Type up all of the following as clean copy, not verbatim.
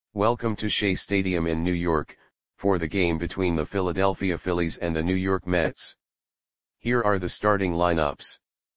Welcome to Shea Stadium in New York, for the game between the Philadelphia Phillies and the New York Mets. Here are the starting lineups.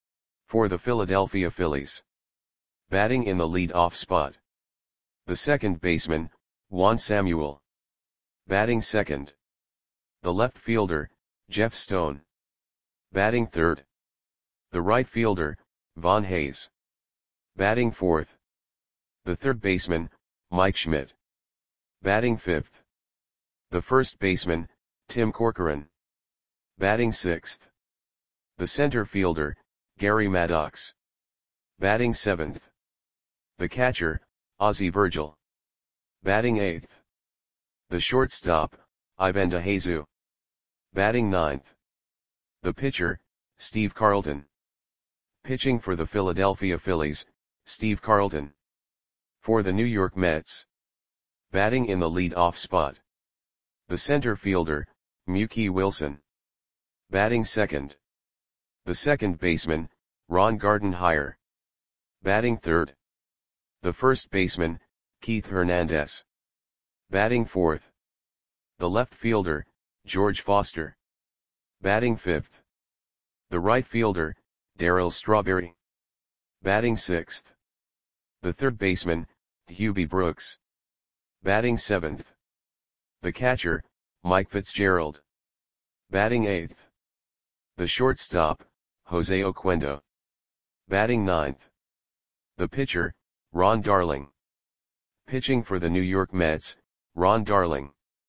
For the Philadelphia Phillies. Batting in the lead-off spot. The second baseman, Juan Samuel. Batting second. The left fielder, Jeff Stone. Batting third. The right fielder, Von Hayes. Batting fourth. The third baseman, Mike Schmidt. Batting fifth. The first baseman, Tim Corcoran. Batting sixth. The center fielder, Gary Maddox. Batting seventh. The catcher, Ozzie Virgil. Batting eighth. The shortstop, Ivan DeJesus. Batting ninth. The pitcher, Steve Carlton. Pitching for the Philadelphia Phillies, Steve Carlton. For the New York Mets. Batting in the lead-off spot. The center fielder, Mookie Wilson. Batting second. The second baseman, Ron Gardenhire. Batting third. The first baseman, Keith Hernandez. Batting fourth. The left fielder, George Foster. Batting fifth. The right fielder, Darryl Strawberry. Batting sixth. The third baseman, Hubie Brooks. Batting seventh. The catcher, Mike Fitzgerald. Batting eighth. The shortstop, Jose Oquendo. Batting ninth. The pitcher, Ron Darling. Pitching for the New York Mets, Ron Darling.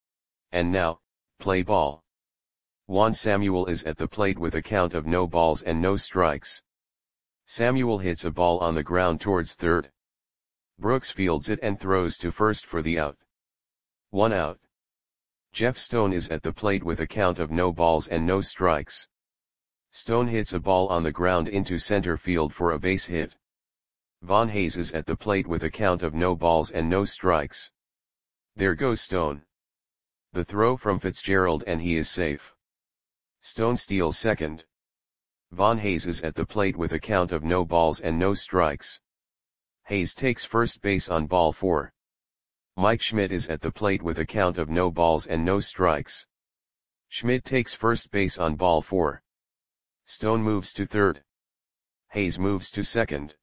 And now, play ball. Juan Samuel is at the plate with a count of no balls and no strikes. Samuel hits a ball on the ground towards third. Brooks fields it and throws to first for the out. 1 out. Jeff Stone is at the plate with a count of no balls and no strikes. Stone hits a ball on the ground into center field for a base hit. Von Hayes is at the plate with a count of no balls and no strikes. There goes Stone. The throw from Fitzgerald and he is safe. Stone steals second. Von Hayes is at the plate with a count of no balls and no strikes. Hayes takes first base on ball 4. Mike Schmidt is at the plate with a count of no balls and no strikes. Schmidt takes first base on ball 4. Stone moves to third. Hayes moves to second.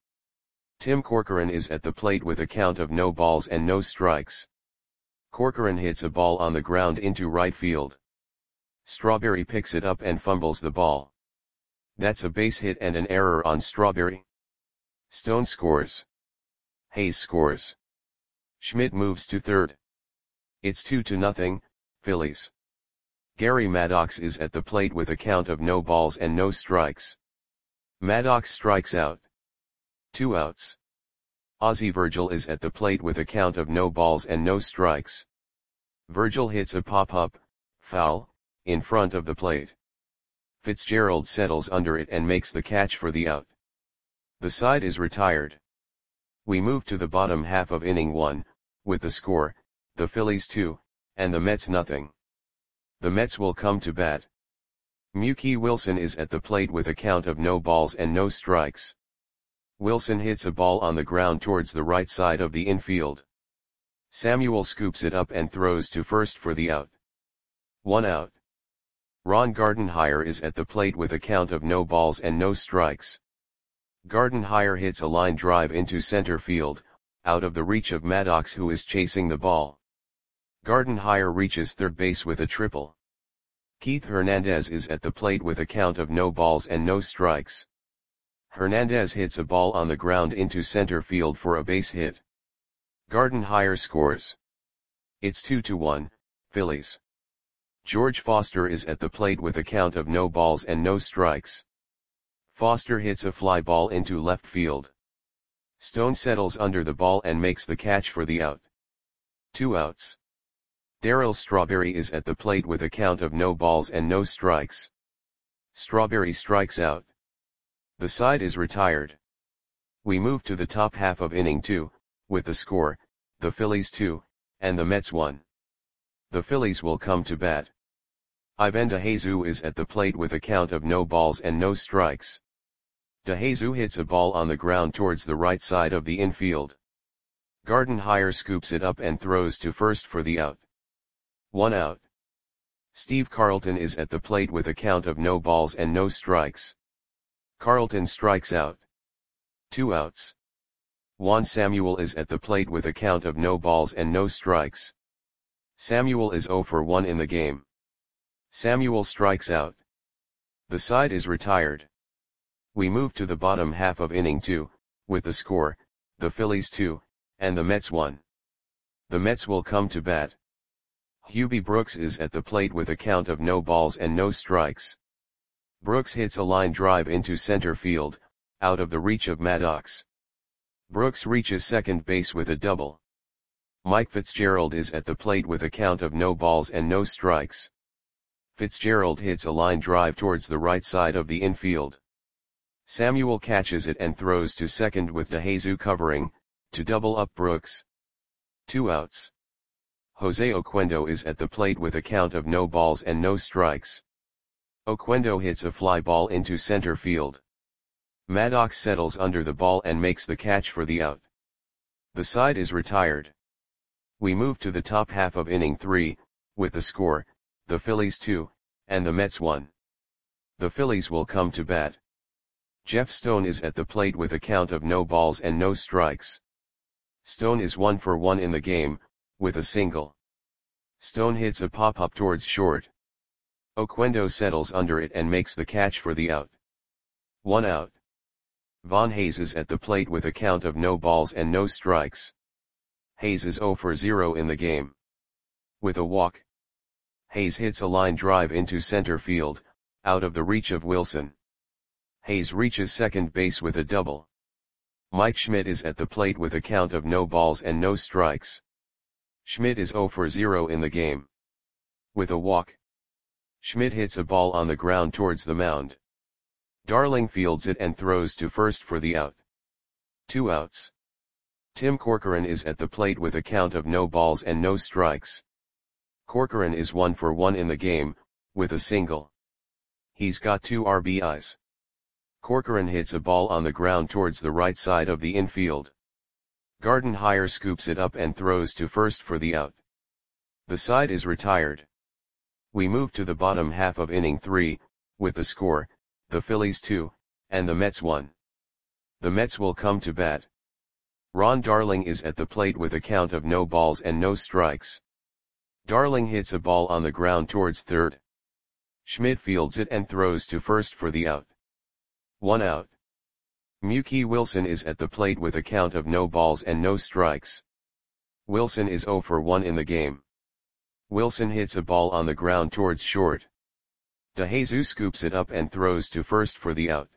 Tim Corcoran is at the plate with a count of no balls and no strikes. Corcoran hits a ball on the ground into right field. Strawberry picks it up and fumbles the ball. That's a base hit and an error on Strawberry. Stone scores. Hayes scores. Schmidt moves to third. It's 2-0, Phillies. Gary Maddox is at the plate with a count of no balls and no strikes. Maddox strikes out. 2 outs. Ozzie Virgil is at the plate with a count of no balls and no strikes. Virgil hits a pop-up, foul, in front of the plate. Fitzgerald settles under it and makes the catch for the out. The side is retired. We move to the bottom half of inning 1, with the score, the Phillies 2, and the Mets nothing. The Mets will come to bat. Mookie Wilson is at the plate with a count of no balls and no strikes. Wilson hits a ball on the ground towards the right side of the infield. Samuel scoops it up and throws to first for the out. 1 out. Ron Gardenhire is at the plate with a count of no balls and no strikes. Gardenhire hits a line drive into center field, out of the reach of Maddox who is chasing the ball. Gardenhire reaches third base with a triple. Keith Hernandez is at the plate with a count of no balls and no strikes. Hernandez hits a ball on the ground into center field for a base hit. Gardenhire scores. It's 2-1, Phillies. George Foster is at the plate with a count of no balls and no strikes. Foster hits a fly ball into left field. Stone settles under the ball and makes the catch for the out. 2 outs. Darryl Strawberry is at the plate with a count of no balls and no strikes. Strawberry strikes out. The side is retired. We move to the top half of inning 2, with the score, the Phillies 2, and the Mets 1. The Phillies will come to bat. Ivan DeJesus is at the plate with a count of no balls and no strikes. DeJesus hits a ball on the ground towards the right side of the infield. Gardenhire scoops it up and throws to first for the out. 1 out. Steve Carlton is at the plate with a count of no balls and no strikes. Carlton strikes out. 2 outs. Juan Samuel is at the plate with a count of no balls and no strikes. Samuel is 0 for 1 in the game. Samuel strikes out. The side is retired. We move to the bottom half of inning 2, with the score, the Phillies 2, and the Mets 1. The Mets will come to bat. Hubie Brooks is at the plate with a count of no balls and no strikes. Brooks hits a line drive into center field, out of the reach of Maddox. Brooks reaches second base with a double. Mike Fitzgerald is at the plate with a count of no balls and no strikes. Fitzgerald hits a line drive towards the right side of the infield. Samuel catches it and throws to second with DeJesus covering, to double up Brooks. 2 outs. Jose Oquendo is at the plate with a count of no balls and no strikes. Oquendo hits a fly ball into center field. Maddox settles under the ball and makes the catch for the out. The side is retired. We move to the top half of inning 3, with the score, the Phillies 2, and the Mets 1. The Phillies will come to bat. Jeff Stone is at the plate with a count of no balls and no strikes. Stone is 1 for 1 in the game, with a single. Stone hits a pop-up towards short. Oquendo settles under it and makes the catch for the out. 1 out. Von Hayes is at the plate with a count of no balls and no strikes. Hayes is 0 for 0 in the game. With a walk. Hayes hits a line drive into center field, out of the reach of Wilson. Hayes reaches second base with a double. Mike Schmidt is at the plate with a count of no balls and no strikes. Schmidt is 0 for 0 in the game. With a walk. Schmidt hits a ball on the ground towards the mound. Darling fields it and throws to first for the out. 2 outs. Tim Corcoran is at the plate with a count of no balls and no strikes. Corcoran is 1 for 1 in the game, with a single. He's got 2 RBIs. Corcoran hits a ball on the ground towards the right side of the infield. Gardenhire scoops it up and throws to first for the out. The side is retired. We move to the bottom half of inning 3, with the score, the Phillies 2, and the Mets 1. The Mets will come to bat. Ron Darling is at the plate with a count of no balls and no strikes. Darling hits a ball on the ground towards third. Schmidt fields it and throws to first for the out. 1 out. Mookie Wilson is at the plate with a count of no balls and no strikes. Wilson is 0 for 1 in the game. Wilson hits a ball on the ground towards short. DeJesus scoops it up and throws to first for the out.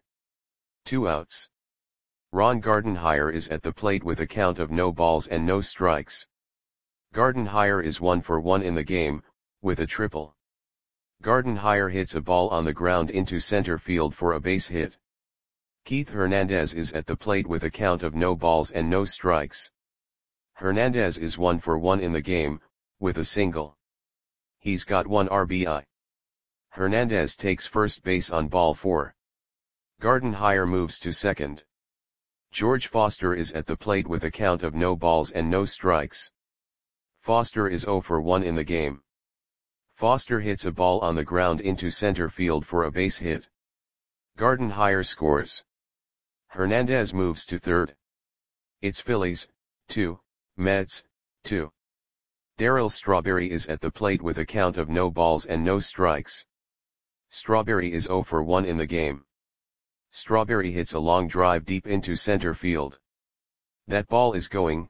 2 outs. Ron Gardenhire is at the plate with a count of no balls and no strikes. Gardenhire is 1 for 1 in the game, with a triple. Gardenhire hits a ball on the ground into center field for a base hit. Keith Hernandez is at the plate with a count of no balls and no strikes. Hernandez is 1 for 1 in the game, with a single. He's got 1 RBI. Hernandez takes first base on ball 4. Gardenhire moves to second. George Foster is at the plate with a count of no balls and no strikes. Foster is 0 for 1 in the game. Foster hits a ball on the ground into center field for a base hit. Gardenhire scores. Hernandez moves to third. It's Phillies, 2, Mets, 2. Darryl Strawberry is at the plate with a count of no balls and no strikes. Strawberry is 0 for 1 in the game. Strawberry hits a long drive deep into center field. That ball is gone.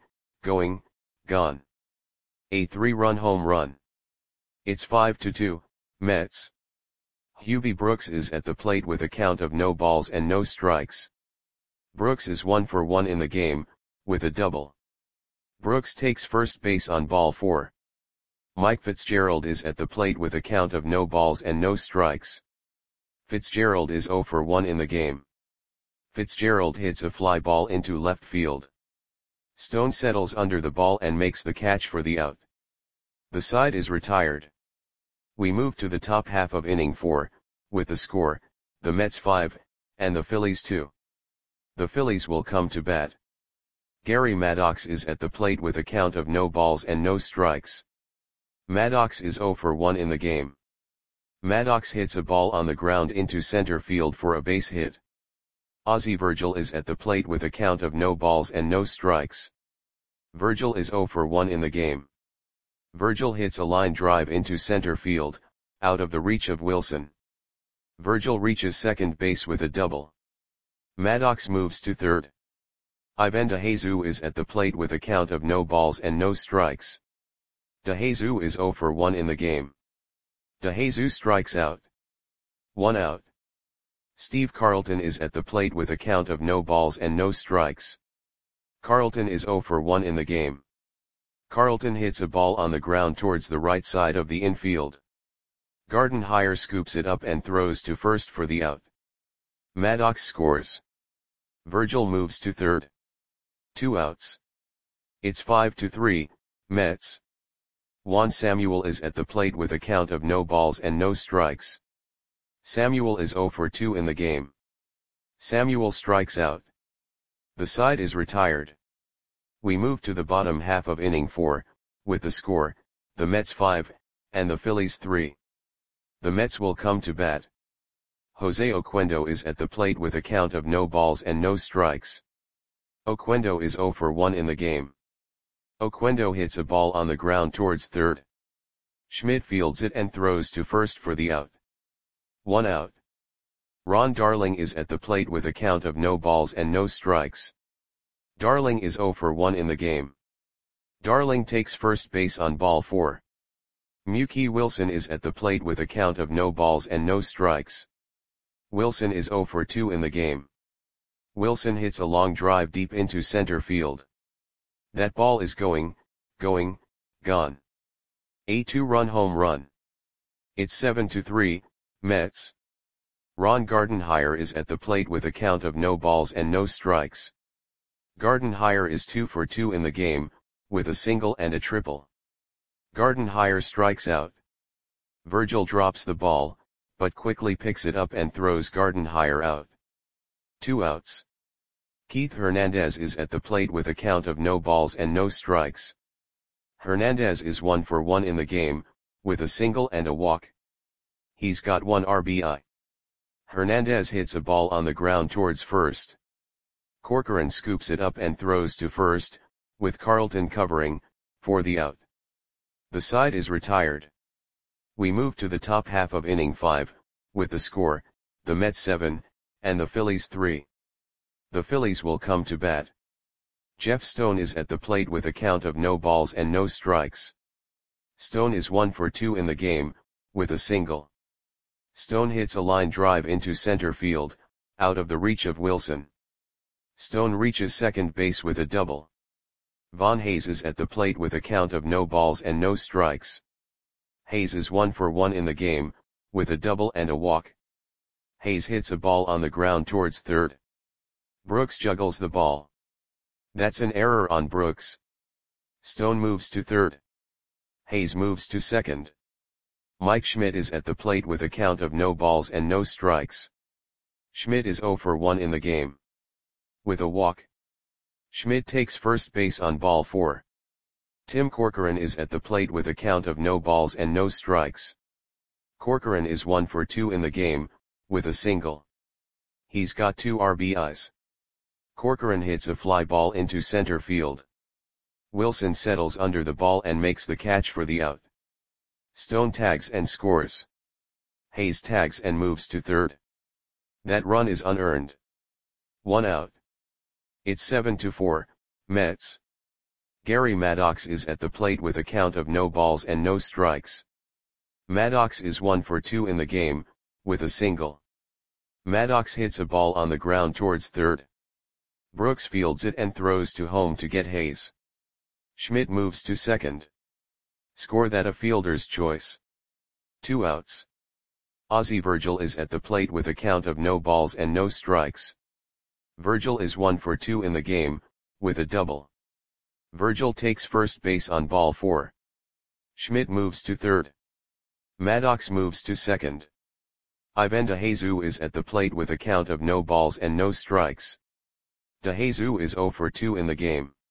A 3-run home run. It's 5-2, Mets. Hubie Brooks is at the plate with a count of no balls and no strikes. Brooks is 1 for 1 in the game, with a double. Brooks takes first base on ball 4. Mike Fitzgerald is at the plate with a count of no balls and no strikes. Fitzgerald is 0 for 1 in the game. Fitzgerald hits a fly ball into left field. Stone settles under the ball and makes the catch for the out. The side is retired. We move to the top half of inning 4, with the score, the Mets 5, and the Phillies 2. The Phillies will come to bat. Gary Maddox is at the plate with a count of no balls and no strikes. Maddox is 0 for 1 in the game. Maddox hits a ball on the ground into center field for a base hit. Ozzie Virgil is at the plate with a count of no balls and no strikes. Virgil is 0 for 1 in the game. Virgil hits a line drive into center field, out of the reach of Wilson. Virgil reaches second base with a double. Maddox moves to third. Ivan DeJesus is at the plate with a count of no balls and no strikes. DeJesus is 0 for 1 in the game. DeJesus strikes out. 1 out. Steve Carlton is at the plate with a count of no balls and no strikes. Carlton is 0 for 1 in the game. Carlton hits a ball on the ground towards the right side of the infield. Gardenhire scoops it up and throws to first for the out. Maddox scores. Virgil moves to third. 2 outs. It's 5-3, Mets. Juan Samuel is at the plate with a count of no balls and no strikes. Samuel is 0 for 2 in the game. Samuel strikes out. The side is retired. We move to the bottom half of inning 4, with the score, the Mets 5, and the Phillies 3. The Mets will come to bat. Jose Oquendo is at the plate with a count of no balls and no strikes. Oquendo is 0 for 1 in the game. Oquendo hits a ball on the ground towards third. Schmidt fields it and throws to first for the out. 1 out. Ron Darling is at the plate with a count of no balls and no strikes. Darling is 0 for 1 in the game. Darling takes first base on ball 4. Mookie Wilson is at the plate with a count of no balls and no strikes. Wilson is 0 for 2 in the game. Wilson hits a long drive deep into center field. That ball is gone. A 2-run home run. It's 7-3, Mets. Ron Gardenhire is at the plate with a count of no balls and no strikes. Gardenhire is 2 for 2 in the game, with a single and a triple. Gardenhire strikes out. Virgil drops the ball, but quickly picks it up and throws Gardenhire out. 2 outs. Keith Hernandez is at the plate with a count of no balls and no strikes. Hernandez is 1 for 1 in the game, with a single and a walk. He's got 1 RBI. Hernandez hits a ball on the ground towards first. Corcoran scoops it up and throws to first, with Carlton covering, for the out. The side is retired. We move to the top half of inning 5, with the score, the Mets 7, and the Phillies 3. The Phillies will come to bat. Jeff Stone is at the plate with a count of no balls and no strikes. Stone is 1 for 2 in the game, with a single. Stone hits a line drive into center field, out of the reach of Wilson. Stone reaches second base with a double. Von Hayes is at the plate with a count of no balls and no strikes. Hayes is 1 for 1 in the game, with a double and a walk. Hayes hits a ball on the ground towards third. Brooks juggles the ball. That's an error on Brooks. Stone moves to third. Hayes moves to second. Mike Schmidt is at the plate with a count of no balls and no strikes. Schmidt is 0 for 1 in the game. With a walk. Schmidt takes first base on ball 4. Tim Corcoran is at the plate with a count of no balls and no strikes. Corcoran is 1 for 2 in the game, with a single. He's got 2 RBIs. Corcoran hits a fly ball into center field. Wilson settles under the ball and makes the catch for the out. Stone tags and scores. Hayes tags and moves to third. That run is unearned. 1 out. It's 7-4, Mets. Gary Maddox is at the plate with a count of no balls and no strikes. Maddox is 1 for 2 in the game, with a single. Maddox hits a ball on the ground towards third. Brooks fields it and throws to home to get Hayes. Schmidt moves to second. Score that a fielder's choice. 2 outs. Ozzie Virgil is at the plate with a count of no balls and no strikes. Virgil is 1 for 2 in the game, with a double. Virgil takes first base on ball 4. Schmidt moves to third. Maddox moves to second. Ivan DeJesus is at the plate with a count of no balls and no strikes. DeJesus is 0 for 2 in the game.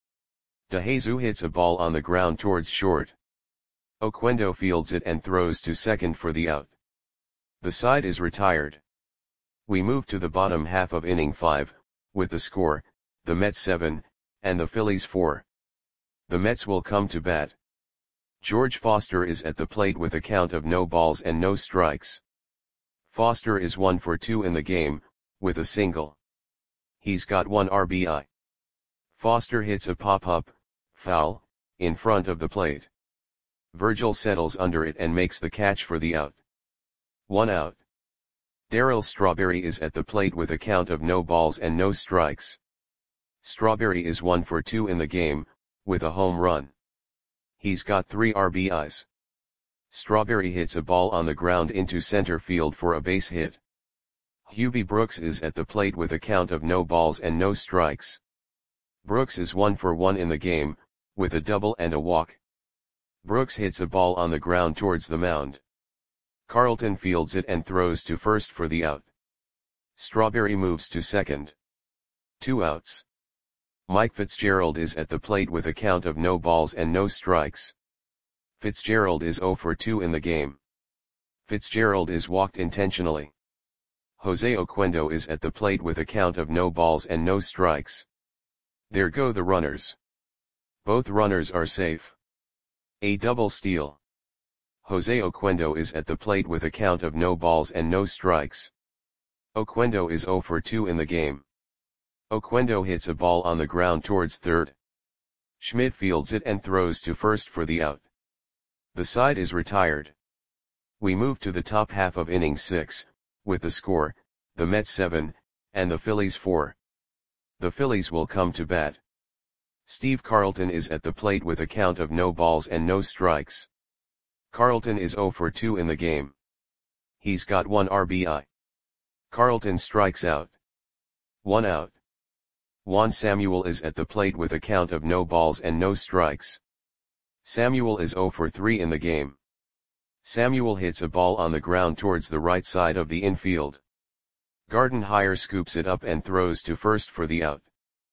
DeJesus hits a ball on the ground towards short. Oquendo fields it and throws to second for the out. The side is retired. We move to the bottom half of inning 5, with the score, the Mets 7, and the Phillies 4. The Mets will come to bat. George Foster is at the plate with a count of no balls and no strikes. Foster is 1 for 2 in the game, with a single. He's got 1 RBI. Foster hits a pop-up, foul, in front of the plate. Virgil settles under it and makes the catch for the out. 1 out. Darryl Strawberry is at the plate with a count of no balls and no strikes. Strawberry is 1 for 2 in the game, with a home run. He's got 3 RBIs. Strawberry hits a ball on the ground into center field for a base hit. Hubie Brooks is at the plate with a count of no balls and no strikes. Brooks is 1 for 1 in the game, with a double and a walk. Brooks hits a ball on the ground towards the mound. Carlton fields it and throws to first for the out. Strawberry moves to second. 2 outs. Mike Fitzgerald is at the plate with a count of no balls and no strikes. Fitzgerald is 0 for 2 in the game. Fitzgerald is walked intentionally. Jose Oquendo is at the plate with a count of no balls and no strikes. There go the runners. Both runners are safe. A double steal. Jose Oquendo is at the plate with a count of no balls and no strikes. Oquendo is 0 for 2 in the game. Oquendo hits a ball on the ground towards third. Schmidt fields it and throws to first for the out. The side is retired. We move to the top half of inning 6, with the score, the Mets 7, and the Phillies 4. The Phillies will come to bat. Steve Carlton is at the plate with a count of no balls and no strikes. Carlton is 0 for 2 in the game. He's got 1 RBI. Carlton strikes out. 1 out. Juan Samuel is at the plate with a count of no balls and no strikes. Samuel is 0 for 3 in the game. Samuel hits a ball on the ground towards the right side of the infield. Gardenhire scoops it up and throws to first for the out.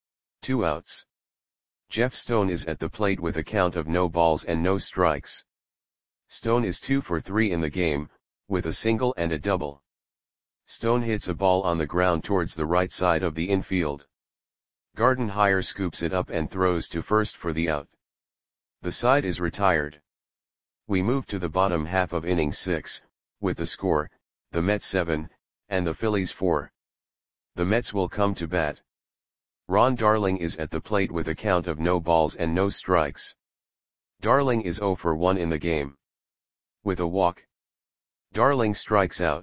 2 outs. Jeff Stone is at the plate with a count of no balls and no strikes. Stone is 2 for 3 in the game, with a single and a double. Stone hits a ball on the ground towards the right side of the infield. Gardenhire scoops it up and throws to first for the out. The side is retired. We move to the bottom half of inning 6, with the score, the Mets 7, and the Phillies 4. The Mets will come to bat. Ron Darling is at the plate with a count of no balls and no strikes. Darling is 0 for 1 in the game. With a walk. Darling strikes out.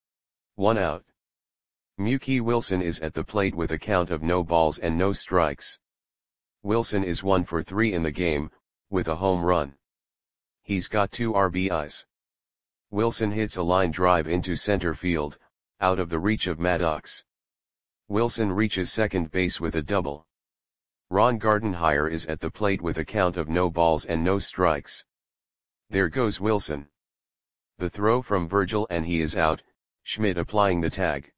1 out. Mookie Wilson is at the plate with a count of no balls and no strikes. Wilson is 1 for 3 in the game, with a home run. He's got 2 RBIs. Wilson hits a line drive into center field, out of the reach of Maddox. Wilson reaches second base with a double. Ron Gardenhire is at the plate with a count of no balls and no strikes. There goes Wilson. The throw from Virgil and he is out, Schmidt applying the tag.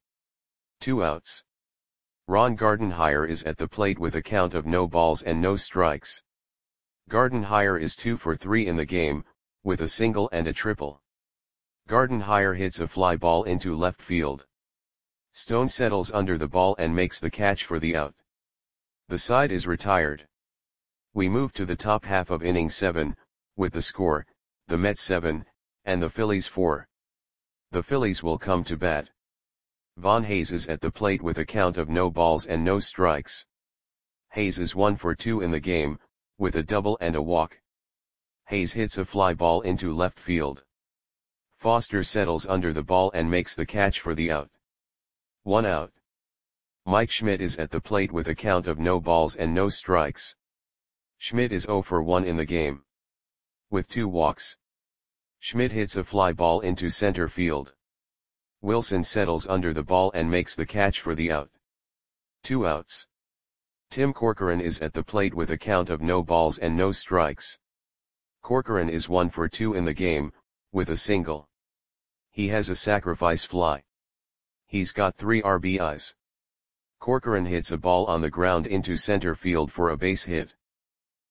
2 outs. Ron Gardenhire is at the plate with a count of no balls and no strikes. Gardenhire is 2 for 3 in the game, with a single and a triple. Gardenhire hits a fly ball into left field. Stone settles under the ball and makes the catch for the out. The side is retired. We move to the top half of inning 7, with the score, the Mets 7, and the Phillies 4. The Phillies will come to bat. Von Hayes is at the plate with a count of no balls and no strikes. Hayes is 1 for 2 in the game, with a double and a walk. Hayes hits a fly ball into left field. Foster settles under the ball and makes the catch for the out. 1 out. Mike Schmidt is at the plate with a count of no balls and no strikes. Schmidt is 0 for 1 in the game. With 2 walks. Schmidt hits a fly ball into center field. Wilson settles under the ball and makes the catch for the out. 2 outs. Tim Corcoran is at the plate with a count of no balls and no strikes. Corcoran is 1 for 2 in the game, with a single. He has a sacrifice fly. He's got 3 RBIs. Corcoran hits a ball on the ground into center field for a base hit.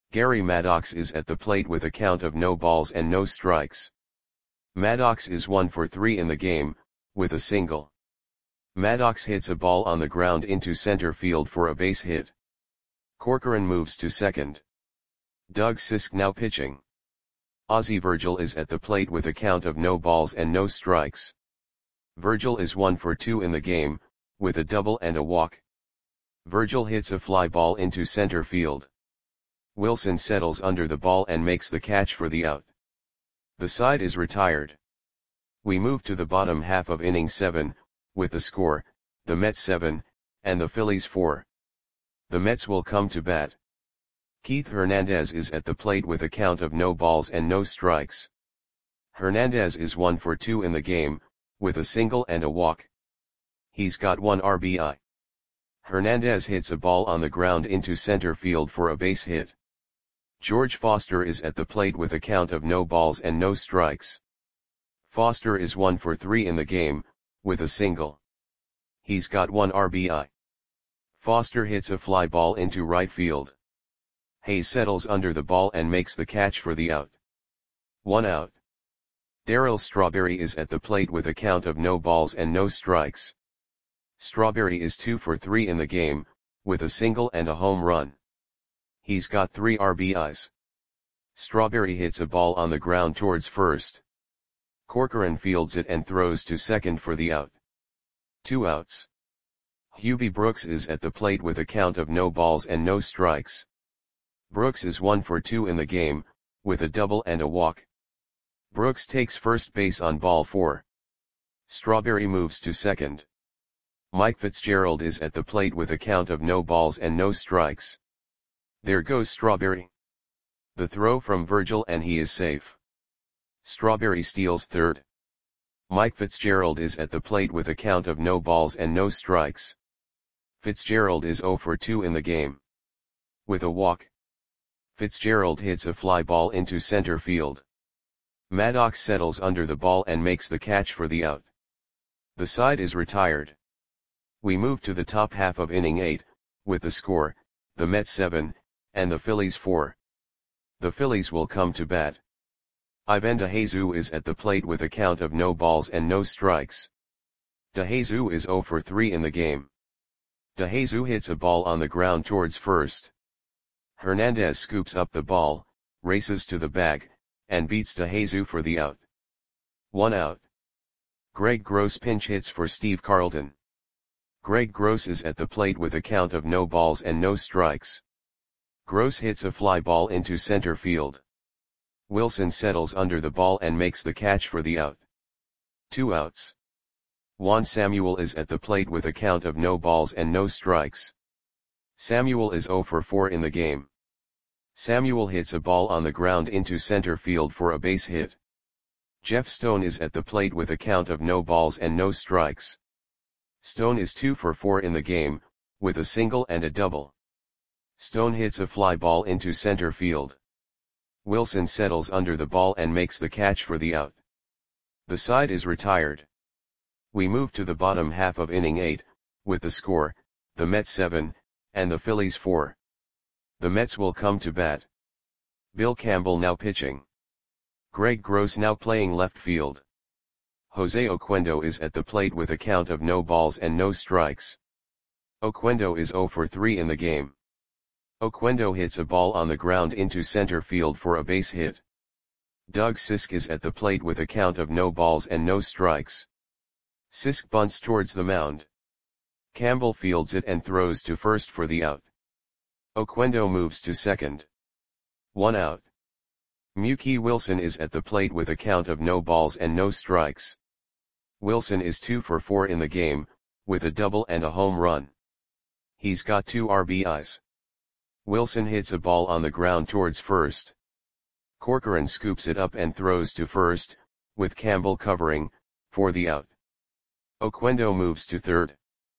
Gary Maddox is at the plate with a count of no balls and no strikes. Maddox is 1 for 3 in the game, with a single. Maddox hits a ball on the ground into center field for a base hit. Corcoran moves to second. Doug Sisk now pitching. Ozzie Virgil is at the plate with a count of no balls and no strikes. Virgil is 1 for 2 in the game, with a double and a walk. Virgil hits a fly ball into center field. Wilson settles under the ball and makes the catch for the out. The side is retired. We move to the bottom half of inning 7, with the score, the Mets 7, and the Phillies 4. The Mets will come to bat. Keith Hernandez is at the plate with a count of no balls and no strikes. Hernandez is 1 for 2 in the game, with a single and a walk. He's got 1 RBI. Hernandez hits a ball on the ground into center field for a base hit. George Foster is at the plate with a count of no balls and no strikes. Foster is 1 for 3 in the game, with a single. He's got 1 RBI. Foster hits a fly ball into right field. Hayes settles under the ball and makes the catch for the out. 1 out. Darryl Strawberry is at the plate with a count of no balls and no strikes. Strawberry is 2 for 3 in the game, with a single and a home run. He's got 3 RBIs. Strawberry hits a ball on the ground towards first. Corcoran fields it and throws to second for the out. 2 outs. Hubie Brooks is at the plate with a count of no balls and no strikes. Brooks is 1 for 2 in the game, with a double and a walk. Brooks takes first base on ball 4. Strawberry moves to second. Mike Fitzgerald is at the plate with a count of no balls and no strikes. There goes Strawberry. The throw from Virgil and he is safe. Strawberry steals third. Mike Fitzgerald is at the plate with a count of no balls and no strikes. Fitzgerald is 0 for 2 in the game. With a walk. Fitzgerald hits a fly ball into center field. Maddox settles under the ball and makes the catch for the out. The side is retired. We move to the top half of inning 8, with the score, the Mets 7, and the Phillies 4. The Phillies will come to bat. Ivan DeJesus is at the plate with a count of no balls and no strikes. DeJesus is 0 for 3 in the game. DeJesus hits a ball on the ground towards first. Hernandez scoops up the ball, races to the bag, and beats DeJesus for the out. 1 out. Greg Gross pinch hits for Steve Carlton. Greg Gross is at the plate with a count of no balls and no strikes. Gross hits a fly ball into center field. Wilson settles under the ball and makes the catch for the out. 2 outs. Juan Samuel is at the plate with a count of no balls and no strikes. Samuel is 0 for 4 in the game. Samuel hits a ball on the ground into center field for a base hit. Jeff Stone is at the plate with a count of no balls and no strikes. Stone is 2 for 4 in the game, with a single and a double. Stone hits a fly ball into center field. Wilson settles under the ball and makes the catch for the out. The side is retired. We move to the bottom half of inning 8, with the score, the Mets 7, and the Phillies 4. The Mets will come to bat. Bill Campbell now pitching. Greg Gross now playing left field. Jose Oquendo is at the plate with a count of no balls and no strikes. Oquendo is 0 for 3 in the game. Oquendo hits a ball on the ground into center field for a base hit. Doug Sisk is at the plate with a count of no balls and no strikes. Sisk bunts towards the mound. Campbell fields it and throws to first for the out. Oquendo moves to second. 1 out. Mookie Wilson is at the plate with a count of no balls and no strikes. Wilson is 2 for 4 in the game, with a double and a home run. He's got 2 RBIs. Wilson hits a ball on the ground towards first. Corcoran scoops it up and throws to first, with Campbell covering, for the out. Oquendo moves to third.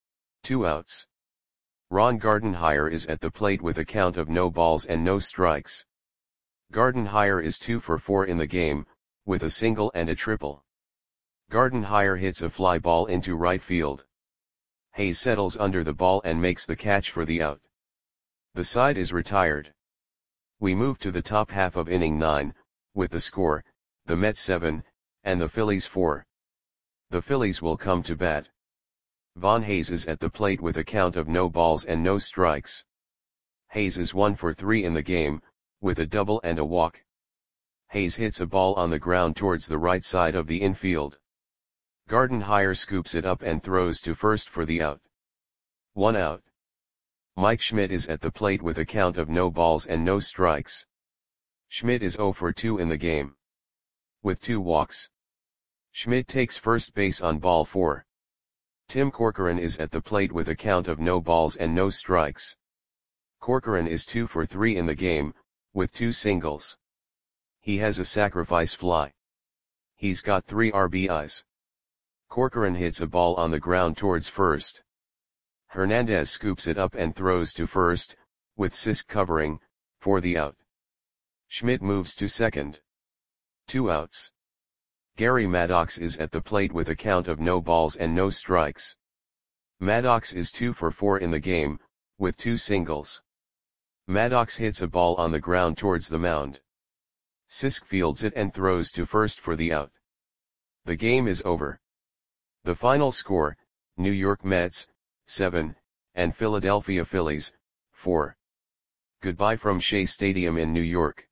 2 outs. Ron Gardenhire is at the plate with a count of no balls and no strikes. Gardenhire is 2 for 4 in the game, with a single and a triple. Gardenhire hits a fly ball into right field. Hayes settles under the ball and makes the catch for the out. The side is retired. We move to the top half of inning 9, with the score, the Mets 7, and the Phillies 4. The Phillies will come to bat. Von Hayes is at the plate with a count of no balls and no strikes. Hayes is 1 for 3 in the game, with a double and a walk. Hayes hits a ball on the ground towards the right side of the infield. Gardenhire scoops it up and throws to first for the out. 1 out. Mike Schmidt is at the plate with a count of no balls and no strikes. Schmidt is 0 for 2 in the game, with 2 walks. Schmidt takes first base on ball 4. Tim Corcoran is at the plate with a count of no balls and no strikes. Corcoran is 2 for 3 in the game, with 2 singles. He has a sacrifice fly. He's got 3 RBIs. Corcoran hits a ball on the ground towards first. Hernandez scoops it up and throws to first, with Sisk covering, for the out. Schmidt moves to second. 2 outs. Gary Maddox is at the plate with a count of no balls and no strikes. Maddox is 2 for 4 in the game, with 2 singles. Maddox hits a ball on the ground towards the mound. Sisk fields it and throws to first for the out. The game is over. The final score, New York Mets, 7, and Philadelphia Phillies, 4. Goodbye from Shea Stadium in New York.